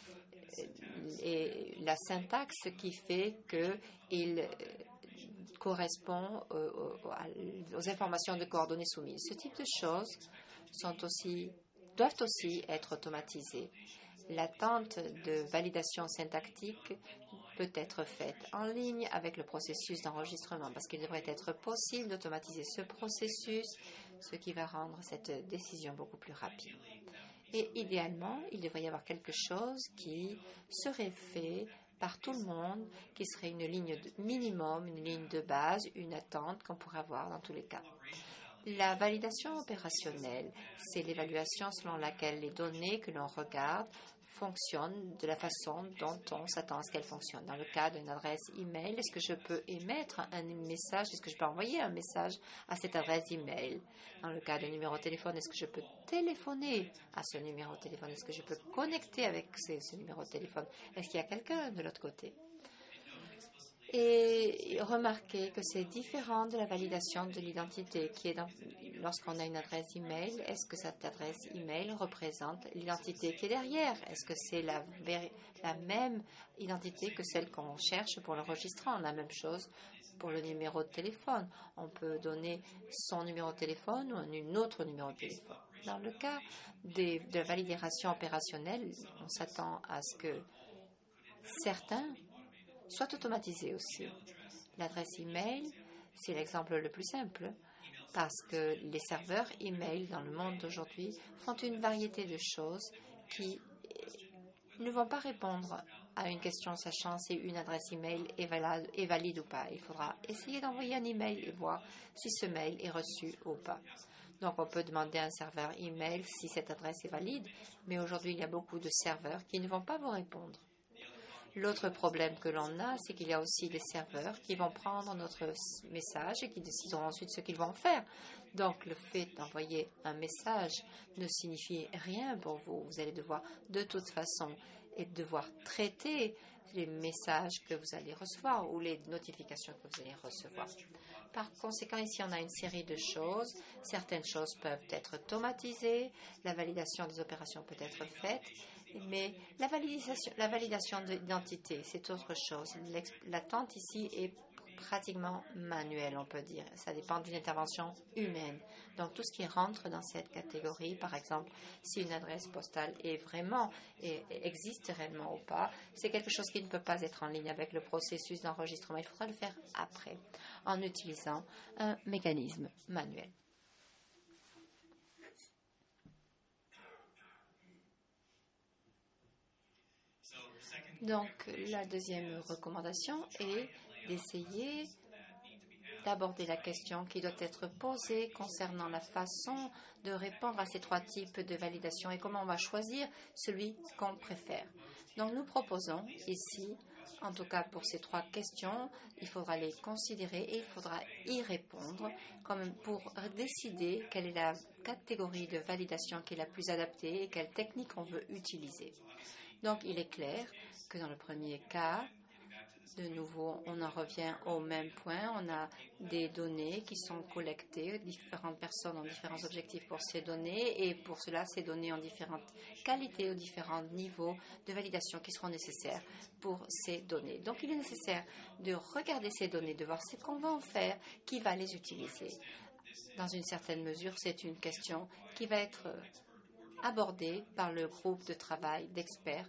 et la syntaxe qui fait qu'il correspond aux, aux informations de coordonnées soumises? Ce type de choses sont aussi, doivent aussi être automatisées. L'attente de validation syntactique peut être faite en ligne avec le processus d'enregistrement, parce qu'il devrait être possible d'automatiser ce processus, ce qui va rendre cette décision beaucoup plus rapide. Et idéalement, il devrait y avoir quelque chose qui serait fait par tout le monde, qui serait une ligne de minimum, une ligne de base, une attente qu'on pourrait avoir dans tous les cas. La validation opérationnelle, c'est l'évaluation selon laquelle les données que l'on regarde fonctionnent de la façon dont on s'attend à ce qu'elles fonctionnent. Dans le cas d'une adresse email, est-ce que je peux émettre un message, est-ce que je peux envoyer un message à cette adresse email? Dans le cas d'un numéro de téléphone, est-ce que je peux téléphoner à ce numéro de téléphone? Est-ce que je peux connecter avec ce, ce numéro de téléphone? Est-ce qu'il y a quelqu'un de l'autre côté? Et remarquez que c'est différent de la validation de l'identité qui est dans, lorsqu'on a une adresse email. Est-ce que cette adresse email représente l'identité qui est derrière? Est-ce que c'est la, la même identité que celle qu'on cherche pour l'enregistrement? La même chose pour le numéro de téléphone. On peut donner son numéro de téléphone ou un autre numéro de téléphone. Dans le cas des, de la validation opérationnelle, on s'attend à ce que certains soit automatisé aussi. L'adresse email, c'est l'exemple le plus simple parce que les serveurs email dans le monde d'aujourd'hui font une variété de choses qui ne vont pas répondre à une question sachant si une adresse email est valide, est valide ou pas. Il faudra essayer d'envoyer un email et voir si ce mail est reçu ou pas. Donc, on peut demander à un serveur email si cette adresse est valide, mais aujourd'hui, il y a beaucoup de serveurs qui ne vont pas vous répondre. L'autre problème que l'on a, c'est qu'il y a aussi des serveurs qui vont prendre notre message et qui décideront ensuite ce qu'ils vont faire. Donc, le fait d'envoyer un message ne signifie rien pour vous. Vous allez devoir, de toute façon, et devoir traiter les messages que vous allez recevoir ou les notifications que vous allez recevoir. Par conséquent, ici, on a une série de choses. Certaines choses peuvent être automatisées. La validation des opérations peut être faite. Mais la validation, la validation de l'identité, c'est autre chose. L'attente ici est pratiquement manuelle, on peut dire. Ça dépend d'une intervention humaine. Donc, tout ce qui rentre dans cette catégorie, par exemple, si une adresse postale est vraiment, et existe réellement ou pas, c'est quelque chose qui ne peut pas être en ligne avec le processus d'enregistrement. Il faudra le faire après, en utilisant un mécanisme manuel. Donc, la deuxième recommandation est d'essayer d'aborder la question qui doit être posée concernant la façon de répondre à ces trois types de validation et comment on va choisir celui qu'on préfère. Donc, nous proposons ici, en tout cas pour ces trois questions, il faudra les considérer et il faudra y répondre comme pour décider quelle est la catégorie de validation qui est la plus adaptée et quelle technique on veut utiliser. Donc, il est clair que dans le premier cas, de nouveau, on en revient au même point. On a des données qui sont collectées. Différentes personnes ont différents objectifs pour ces données et pour cela, ces données ont différentes qualités ou différents niveaux de validation qui seront nécessaires pour ces données. Donc, il est nécessaire de regarder ces données, de voir ce qu'on va en faire, qui va les utiliser. Dans une certaine mesure, c'est une question qui va être abordée par le groupe de travail d'experts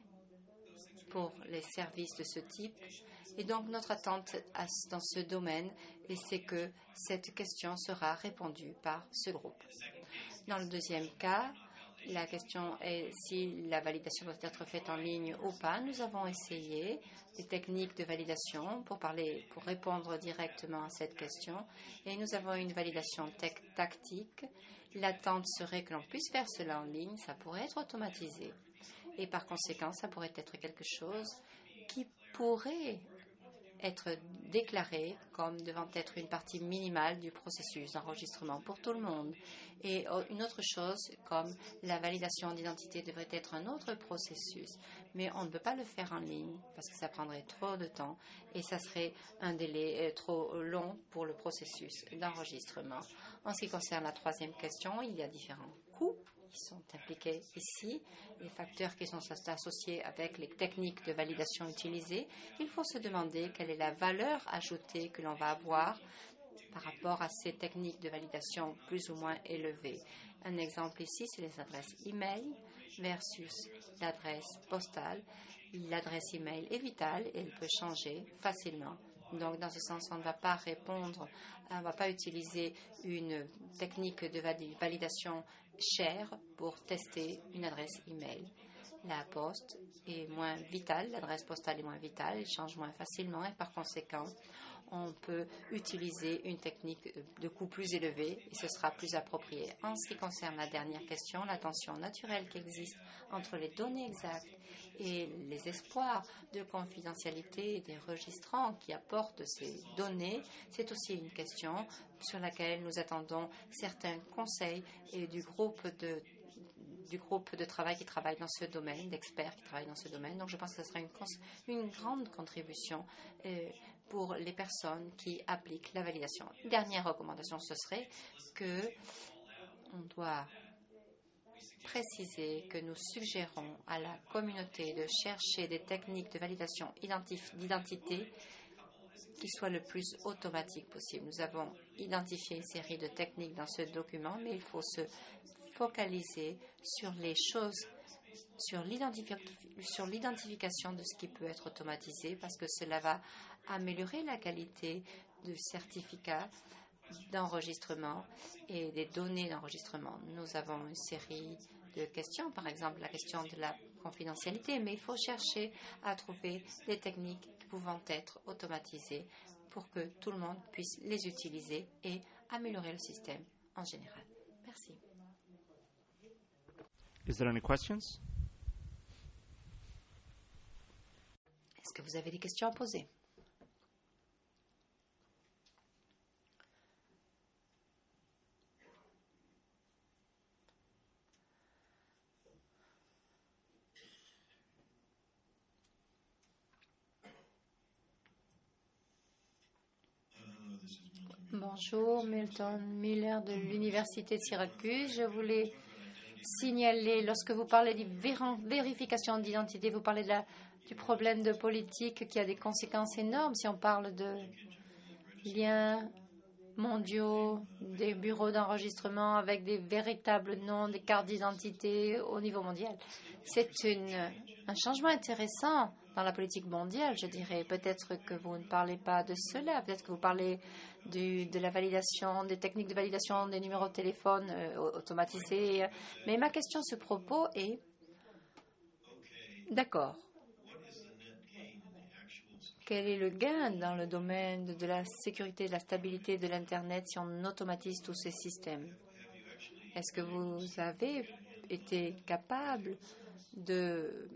pour les services de ce type. Et donc, notre attente dans ce domaine, c'est que cette question sera répondue par ce groupe. Dans le deuxième cas, la question est si la validation doit être faite en ligne ou pas. Nous avons essayé des techniques de validation pour, parler, pour répondre directement à cette question. Et nous avons une validation tactique. L'attente serait que l'on puisse faire cela en ligne. Ça pourrait être automatisé. Et par conséquent, ça pourrait être quelque chose qui pourrait être déclaré comme devant être une partie minimale du processus d'enregistrement pour tout le monde. Et une autre chose, comme la validation d'identité devrait être un autre processus, mais on ne peut pas le faire en ligne parce que ça prendrait trop de temps et ça serait un délai trop long pour le processus d'enregistrement. En ce qui concerne la troisième question, il y a différents coûts qui sont impliqués ici, les facteurs qui sont associés avec les techniques de validation utilisées. Il faut se demander quelle est la valeur ajoutée que l'on va avoir par rapport à ces techniques de validation plus ou moins élevées. Un exemple ici, c'est les adresses email versus l'adresse postale. L'adresse email est vitale et elle peut changer facilement. Donc, dans ce sens, on ne va pas répondre, on ne va pas utiliser une technique de validation chère pour tester une adresse email. La poste est moins vitale, l'adresse postale est moins vitale, elle change moins facilement et par conséquent, on peut utiliser une technique de coût plus élevé et ce sera plus approprié. En ce qui concerne la dernière question, la tension naturelle qui existe entre les données exactes et les espoirs de confidentialité des registrants qui apportent ces données, c'est aussi une question sur laquelle nous attendons certains conseils et du groupe de du groupe de travail qui travaille dans ce domaine, d'experts qui travaillent dans ce domaine. Donc, je pense que ce sera une, une grande contribution euh, pour les personnes qui appliquent la validation. Dernière recommandation, ce serait que on doit préciser que nous suggérons à la communauté de chercher des techniques de validation d'identité qui soient le plus automatiques possible. Nous avons identifié une série de techniques dans ce document, mais il faut se focaliser sur les choses, sur l'identification de ce qui peut être automatisé, parce que cela va améliorer la qualité du certificat d'enregistrement et des données d'enregistrement. Nous avons une série de questions, par exemple la question de la confidentialité, mais il faut chercher à trouver des techniques pouvant être automatisées pour que tout le monde puisse les utiliser et améliorer le système en général. Merci. Is there any questions? Est-ce que vous avez des questions à poser? Bonjour, Milton Miller de l'Université de Syracuse. Je voulais signaler, lorsque vous parlez de vérification d'identité, vous parlez de la, du problème de politique qui a des conséquences énormes si on parle de liens mondiaux, des bureaux d'enregistrement avec des véritables noms, des cartes d'identité au niveau mondial. C'est un changement intéressant dans la politique mondiale, je dirais. Peut-être que vous ne parlez pas de cela, peut-être que vous parlez du, de la validation, des techniques de validation des numéros de téléphone euh, automatisés. Mais ma question à ce propos est, d'accord, quel est le gain dans le domaine de la sécurité et de la stabilité de l'Internet si on automatise tous ces systèmes? Est-ce que vous avez été capable de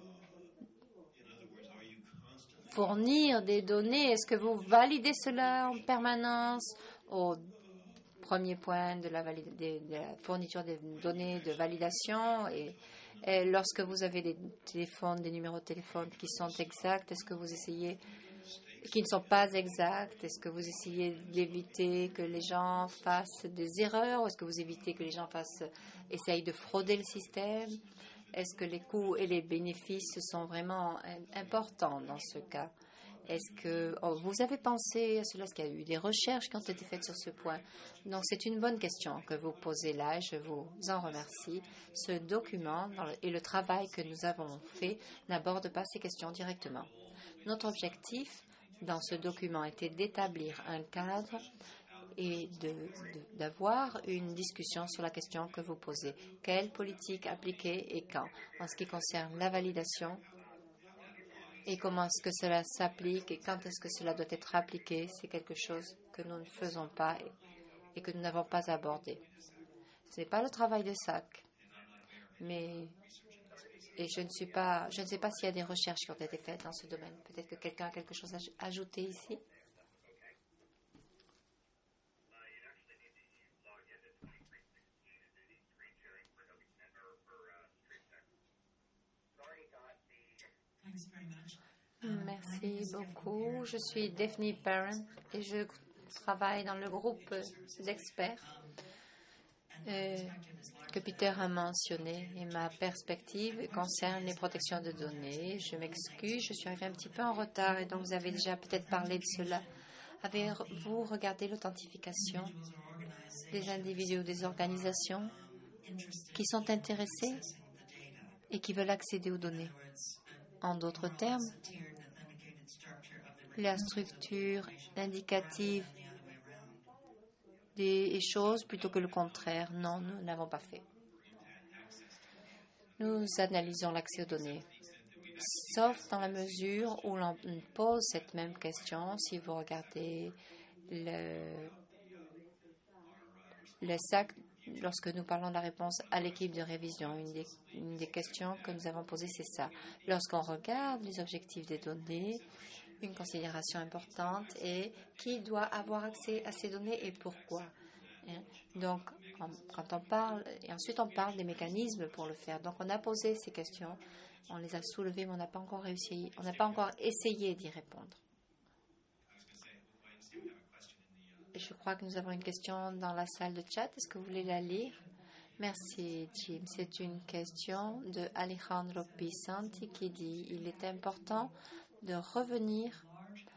fournir des données? Est-ce que vous validez cela en permanence au premier point de la, de, de la fourniture des données de validation? Et, et lorsque vous avez des téléphones, des numéros de téléphone qui sont exacts, est-ce que vous essayez, qui ne sont pas exacts, est-ce que vous essayez d'éviter que les gens fassent des erreurs, ou est-ce que vous évitez que les gens fassent, essayent de frauder le système? Est-ce que les coûts et les bénéfices sont vraiment importants dans ce cas? Est-ce que oh, vous avez pensé à cela? Est-ce qu'il y a eu des recherches qui ont été faites sur ce point? Donc, c'est une bonne question que vous posez là. Je vous en remercie. Ce document dans le, et le travail que nous avons fait n'aborde pas ces questions directement. Notre objectif dans ce document était d'établir un cadre et d'avoir une discussion sur la question que vous posez. Quelle politique appliquer et quand? En ce qui concerne la validation et comment est-ce que cela s'applique et quand est-ce que cela doit être appliqué, c'est quelque chose que nous ne faisons pas et, et que nous n'avons pas abordé. Ce n'est pas le travail de S A C, mais et je ne suis pas, je ne sais pas s'il y a des recherches qui ont été faites dans ce domaine. Peut-être que quelqu'un a quelque chose à ajouter ici. Merci beaucoup. Je suis Daphne Parent et je travaille dans le groupe d'experts euh, que Peter a mentionné. Et ma perspective concerne les protections de données. Je m'excuse, je suis arrivée un petit peu en retard et donc vous avez déjà peut-être parlé de cela. Avez-vous regardé l'authentification des individus ou des organisations qui sont intéressés et qui veulent accéder aux données? En d'autres termes, la structure indicative des choses plutôt que le contraire. Non, nous n'avons pas fait. Nous analysons l'accès aux données, sauf dans la mesure où l'on pose cette même question. Si vous regardez le, le S A C, lorsque nous parlons de la réponse à l'équipe de révision, une des, une des questions que nous avons posées, c'est ça. Lorsqu'on regarde les objectifs des données, une considération importante est qui doit avoir accès à ces données et pourquoi. Donc, on, quand on parle, et ensuite on parle des mécanismes pour le faire. Donc, on a posé ces questions, on les a soulevées, mais on n'a pas encore réussi, on n'a pas encore essayé d'y répondre. Je crois que nous avons une question dans la salle de chat. Est-ce que vous voulez la lire? Merci, Jim. C'est une question de Alejandro Pisanti qui dit « Il est important de revenir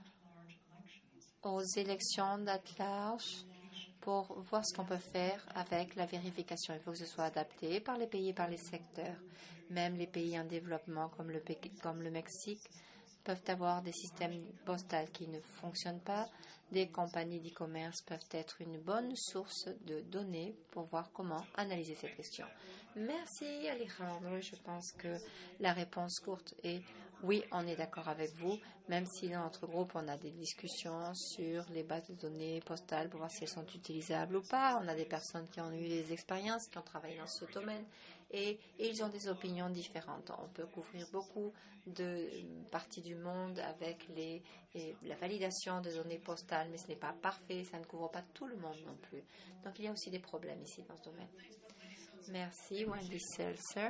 aux élections d'at large pour voir ce qu'on peut faire avec la vérification. Il faut que ce soit adapté par les pays et par les secteurs. Même les pays en développement comme le, comme le Mexique peuvent avoir des systèmes postaux qui ne fonctionnent pas. Des compagnies d'e-commerce peuvent être une bonne source de données pour voir comment analyser cette question. » Merci Alejandro. Je pense que la réponse courte est oui, on est d'accord avec vous, même si dans notre groupe on a des discussions sur les bases de données postales pour voir si elles sont utilisables ou pas. On a des personnes qui ont eu des expériences, qui ont travaillé dans ce domaine et, et ils ont des opinions différentes. On peut couvrir beaucoup de parties du monde avec les, et la validation des données postales, mais ce n'est pas parfait, ça ne couvre pas tout le monde non plus. Donc il y a aussi des problèmes ici dans ce domaine. Merci Wendy Seltzer.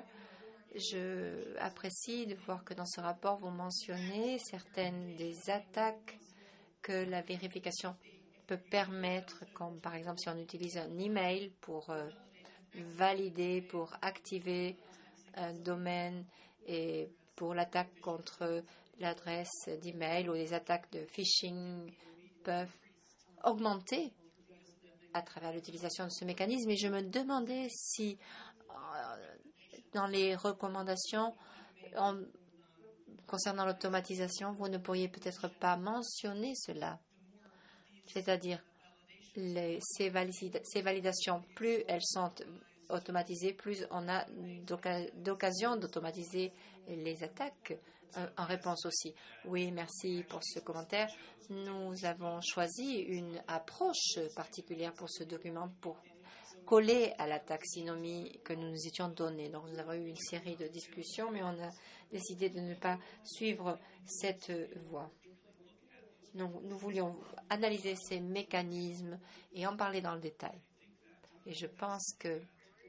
Je apprécie de voir que dans ce rapport, vous mentionnez certaines des attaques que la vérification peut permettre, comme par exemple si on utilise un email pour euh, valider, pour activer un domaine et pour l'attaque contre l'adresse d'email ou les attaques de phishing peuvent augmenter à travers l'utilisation de ce mécanisme. Et je me demandais si euh, dans les recommandations en, concernant l'automatisation, vous ne pourriez peut-être pas mentionner cela. C'est-à-dire, les, ces, valida- ces validations, plus elles sont automatisées, plus on a d'oc- d'occasion d'automatiser les attaques euh, en réponse aussi. Oui, merci pour ce commentaire. Nous avons choisi une approche particulière pour ce document pour collé à la taxinomie que nous nous étions donnée. Donc, nous avons eu une série de discussions, mais on a décidé de ne pas suivre cette voie. Donc, nous voulions analyser ces mécanismes et en parler dans le détail. Et je pense que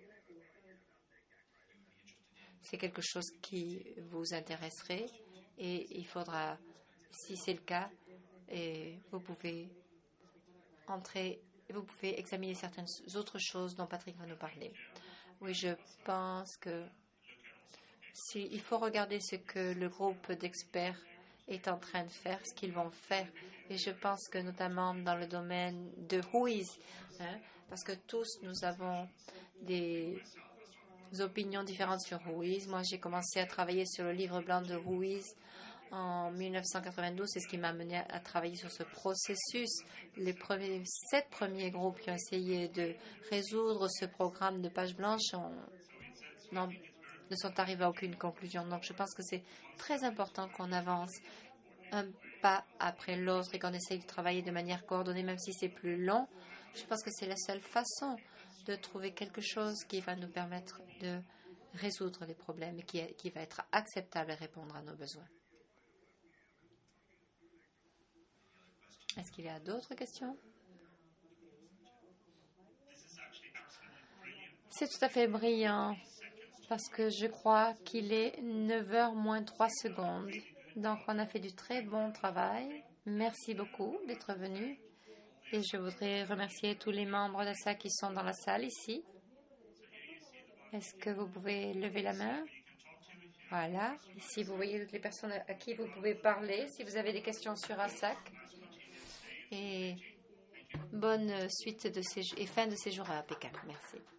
c'est quelque chose qui vous intéresserait et il faudra, si c'est le cas, et vous pouvez entrer et vous pouvez examiner certaines autres choses dont Patrick va nous parler. Oui, je pense que si, il faut regarder ce que le groupe d'experts est en train de faire, ce qu'ils vont faire. Et je pense que notamment dans le domaine de Whois, hein, parce que tous nous avons des opinions différentes sur Whois. Moi, j'ai commencé à travailler sur le livre blanc de Whois en mille neuf cent quatre-vingt-douze, c'est ce qui m'a amené à travailler sur ce processus. Les premiers, sept premiers groupes qui ont essayé de résoudre ce programme de page blanche ont, non, ne sont arrivés à aucune conclusion. Donc, je pense que c'est très important qu'on avance un pas après l'autre et qu'on essaye de travailler de manière coordonnée, même si c'est plus long. Je pense que c'est la seule façon de trouver quelque chose qui va nous permettre de résoudre les problèmes et qui, qui va être acceptable et répondre à nos besoins. Est-ce qu'il y a d'autres questions? C'est tout à fait brillant parce que je crois qu'il est neuf heures moins trois secondes. Donc, on a fait du très bon travail. Merci beaucoup d'être venu. Et je voudrais remercier tous les membres de ça qui sont dans la salle ici. Est-ce que vous pouvez lever la main? Voilà. Ici, vous voyez toutes les personnes à qui vous pouvez parler si vous avez des questions sur A S A C. Et bonne suite de séjour et fin de séjour à Pékin. Merci.